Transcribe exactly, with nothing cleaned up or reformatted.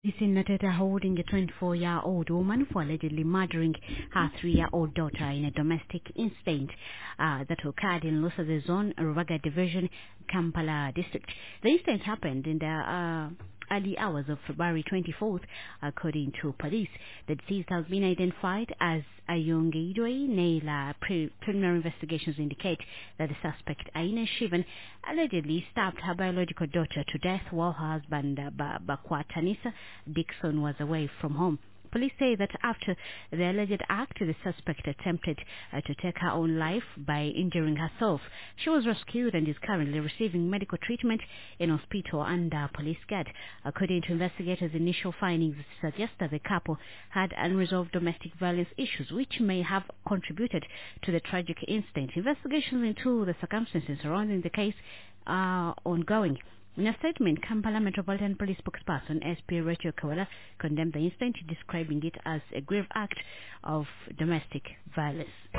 This in Nateta holding a twenty-four-year-old woman for allegedly murdering her three-year-old daughter in a domestic incident uh, that occurred in Lusaka Zone, Rubaga Division, Kampala District. The incident happened in the uh, early hours of February twenty-fourth, according to police. The deceased has been identified as Ayonge Idwe. Naila pre- preliminary investigations indicate that the suspect, Aina Shivan, allegedly stabbed her biological daughter to death while her husband, uh, ba- Bakwa Tanisa Dixon, was away from home. Police say that after the alleged act, the suspect attempted uh, to take her own life by injuring herself. She was rescued and is currently receiving medical treatment in hospital under police guard. According to investigators, initial findings suggest that the couple had unresolved domestic violence issues, which may have contributed to the tragic incident. Investigations into the circumstances surrounding the case are ongoing. In a statement, Kampala Metropolitan Police spokesperson S P Rachel Kawala condemned the incident, describing it as a grave act of domestic violence.